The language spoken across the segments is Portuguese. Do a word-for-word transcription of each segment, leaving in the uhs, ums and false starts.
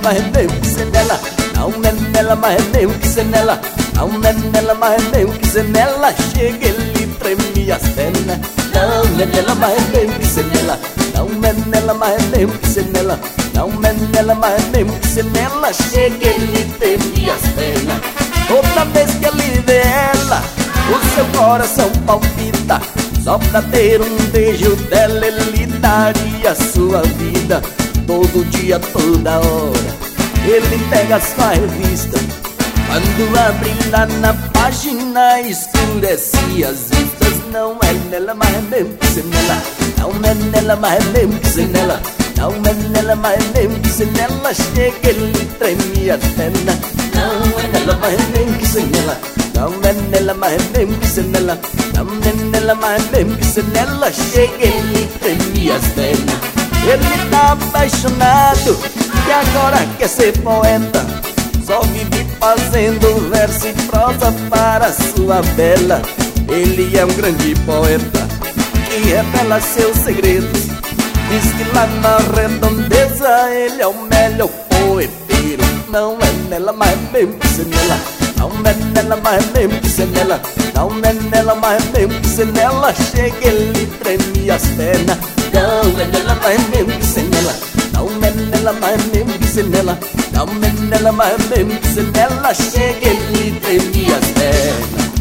mas é mesmo que senela. Não é nela, mas é mesmo que senela. Não é nela, mas é mesmo que senela. Chega ele treme as pernas. Não é nela, mas é mesmo que senela. Não é nela, mas é mesmo que senela. Não é nela, mas é mesmo que senela. Chega ele treme as pernas. Toda vez que ele vê ela, o seu coração palpita. Só pra ter um beijo dela ele daria sua vida. Todo dia, toda hora ele pega sua revista. Quando abre lá na página escurece as vistas. Não é nela, mas é mesmo que se nela. Não é nela, mas é mesmo que se nela. Não é nela, mas é mesmo que se nela. Chega ele treme as pernas. Não é nela, mas é mesmo que se nela. Não é nela, mas é mesmo que se nela. Não é nela, mas é mesmo que se nela. Chega ele treme as pernas. Ele tá apaixonado e agora quer ser poeta. Só vive fazendo verso e prosa para sua bela. Ele é um grande poeta que revela seus segredos. Diz que lá na redondeza ele é o melhor poeteiro. Não é nela, mas é mesmo que se nela. Não é nela, mas é mesmo que se nela. Não é nela, mas é mesmo que se nela. Chega ele treme as pernas. Não é nela, mas é mesmo que se nela. Não é nela, mas é mesmo que se nela. Não é nela, mas é mesmo que se nela. Chega ele treme as pernas.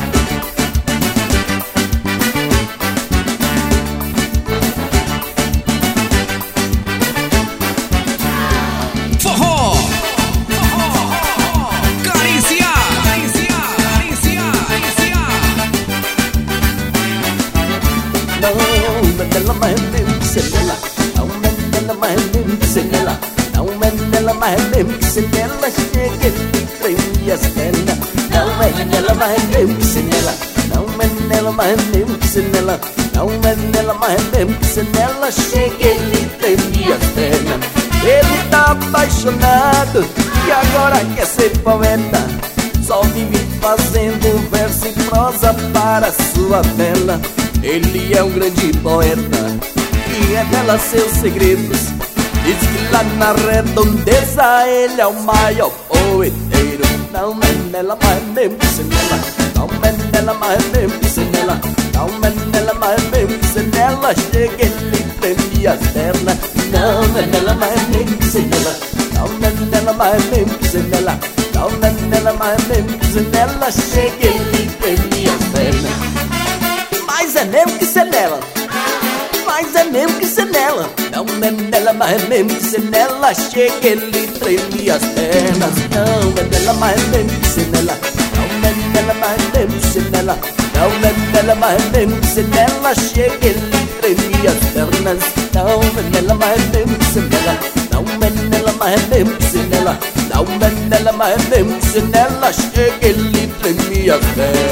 Não é nela, mas é mesmo que se nela. Não é nela, mas é mesmo que se nela. Não é nela, mas é mesmo que se nela. Chega ele treme as pernas. Não é nela, mas é mesmo que se nela. Não é nela, mas é mesmo que se nela. Não é nela, mas é mesmo que se nela. Chega ele treme as pernas. Ele tá apaixonado e agora quer ser poeta. Só vive fazendo verso e prosa para sua bela. Ele é um grande poeta que revela seus segredos. Diz que lá na redondeza ele é o maior poeteiro. Não é nela, mas é mesmo que se nela. Não é nela, mas é mesmo que se nela. Não é nela, mas é mesmo que se nela. Chega ele treme as pernas. Não é nela, mas é mesmo que se nela. Não é nela, mas é mesmo que se nela. Não é nela, mas é mesmo que se nela. Chega ele treme as pernas. Mas é mesmo que se nela. Mas é mesmo que se nela. Não é nela, mas é mesmo que se nela. Chega ele treme as pernas. Não é nela, mas é mesmo que se nela. Não é nela, mas é mesmo que se nela. Não é nela, mas é mesmo que se nela. Chega ele treme as pernas. Não é nela, mas é mesmo que se nela. Não é nela, mas é mesmo que se nela. Não é nela, mas é mesmo que se nela. Chega ele treme as pernas.